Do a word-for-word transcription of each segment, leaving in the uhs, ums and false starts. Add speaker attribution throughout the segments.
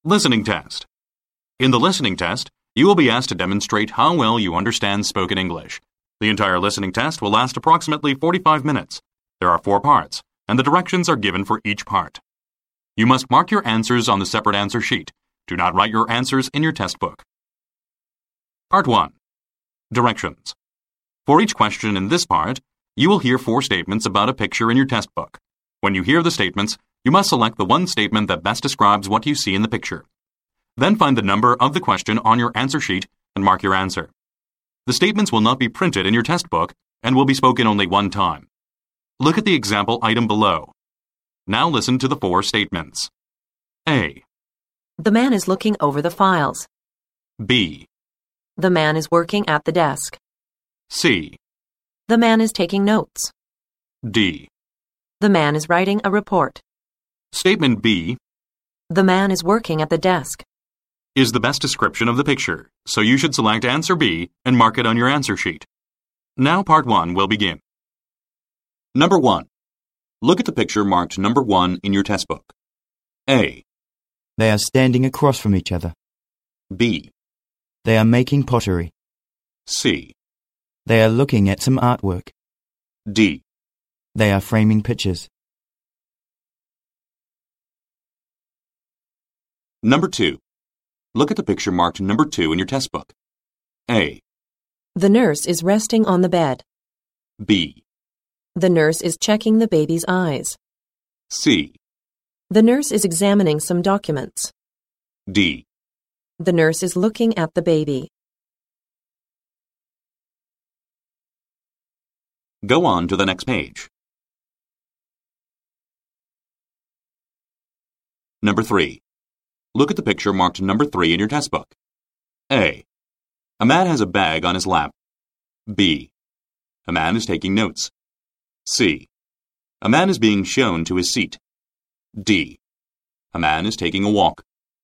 Speaker 1: Listening test. In the listening test, you will be asked to demonstrate how well you understand spoken English. The entire listening test will last approximately forty-five minutes. There are four parts, and the directions are given for each part. You must mark your answers on the separate answer sheet. Do not write your answers in your test book. Part one. Directions. For each question in this part, you will hear four statements about a picture in your test book. When you hear the statements, you must select the one statement that best describes what you see in the picture. Then find the number of the question on your answer sheet and mark your answer. The statements will not be printed in your test book and will be spoken only one time. Look at the example item below. Now listen to the four statements. A.
Speaker 2: The man is looking over the files.
Speaker 1: B.
Speaker 2: The man is working at the desk.
Speaker 1: C.
Speaker 2: The man is taking notes.
Speaker 1: D.
Speaker 2: The man is writing a report.
Speaker 1: Statement B.
Speaker 2: The man is working at the desk.
Speaker 1: Is the best description of the picture, so you should select answer B and mark it on your answer sheet. Now part one will begin. Number one. Look at the picture marked number one in your test book. A.
Speaker 3: They are standing across from each other.
Speaker 1: B.
Speaker 3: They are making pottery.
Speaker 1: C.
Speaker 3: They are looking at some artwork.
Speaker 1: D.
Speaker 3: They are framing pictures.
Speaker 1: Number two. Look at the picture marked number two in your test book. A.
Speaker 2: The nurse is resting on the bed.
Speaker 1: B.
Speaker 2: The nurse is checking the baby's eyes.
Speaker 1: C.
Speaker 2: The nurse is examining some documents.
Speaker 1: D.
Speaker 2: The nurse is looking at the baby.
Speaker 1: Go on to the next page. Number three. Look at the picture marked number three in your test book. A. A man has a bag on his lap. B. A man is taking notes. C. A man is being shown to his seat. D. A man is taking a walk.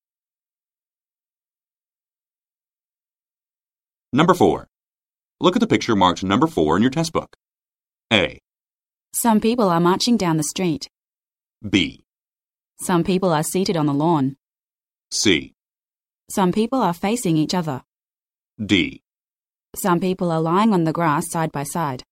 Speaker 1: Number four. Look at the picture marked number four in your test book. A.
Speaker 4: Some people are marching down the street.
Speaker 1: B.
Speaker 4: Some people are seated on the lawn.
Speaker 1: C.
Speaker 4: Some people are facing each other.
Speaker 1: D.
Speaker 4: Some people are lying on the grass side by side.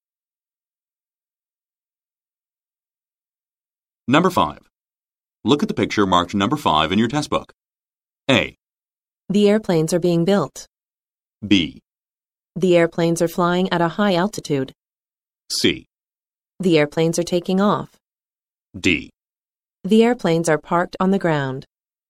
Speaker 1: Number five. Look at the picture marked number five in your test book. A.
Speaker 2: The airplanes are being built.
Speaker 1: B.
Speaker 2: The airplanes are flying at a high altitude.
Speaker 1: C.
Speaker 2: The airplanes are taking off.
Speaker 1: D.
Speaker 2: The airplanes are parked on the ground.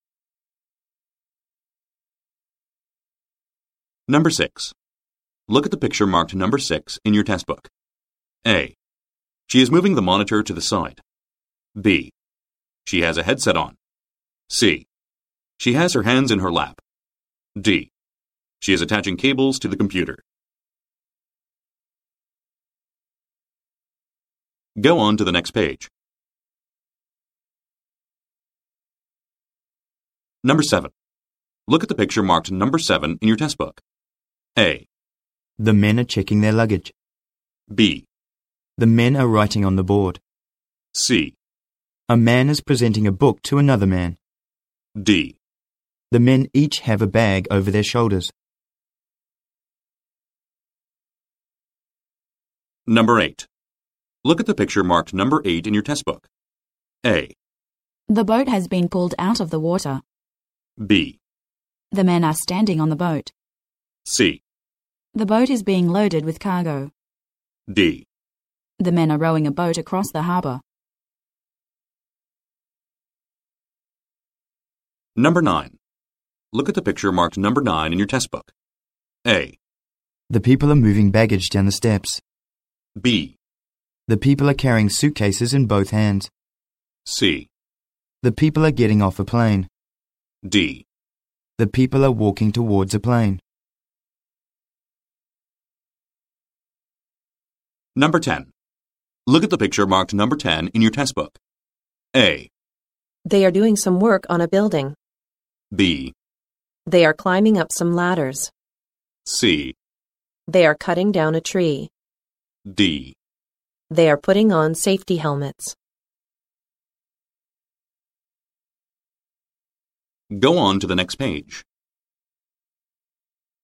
Speaker 1: Number six. Look at the picture marked number six in your test book. A. She is moving the monitor to the side. B. She has a headset on. C. She has her hands in her lap. D. She is attaching cables to the computer. Go on to the next page. Number seven. Look at the picture marked number seven in your test book. A.
Speaker 3: The men are checking their luggage.
Speaker 1: B.
Speaker 3: The men are writing on the board.
Speaker 1: C.
Speaker 3: A man is presenting a book to another man.
Speaker 1: D.
Speaker 3: The men each have a bag over their shoulders.
Speaker 1: Number eight. Look at the picture marked number eight in your test book. A.
Speaker 4: The boat has been pulled out of the water.
Speaker 1: B.
Speaker 4: The men are standing on the boat.
Speaker 1: C.
Speaker 4: The boat is being loaded with cargo.
Speaker 1: D.
Speaker 4: The men are rowing a boat across the harbour.
Speaker 1: Number nine. Look at the picture marked number nine in your test book. A.
Speaker 3: The people are moving baggage down the steps.
Speaker 1: B.
Speaker 3: The people are carrying suitcases in both hands.
Speaker 1: C.
Speaker 3: The people are getting off a plane.
Speaker 1: D.
Speaker 3: The people are walking towards a plane.
Speaker 1: Number ten. Look at the picture marked number ten in your test book. A.
Speaker 2: They are doing some work on a building.
Speaker 1: B.
Speaker 2: They are climbing up some ladders.
Speaker 1: C.
Speaker 2: They are cutting down a tree.
Speaker 1: D.
Speaker 2: They are putting on safety helmets.
Speaker 1: Go on to the next page.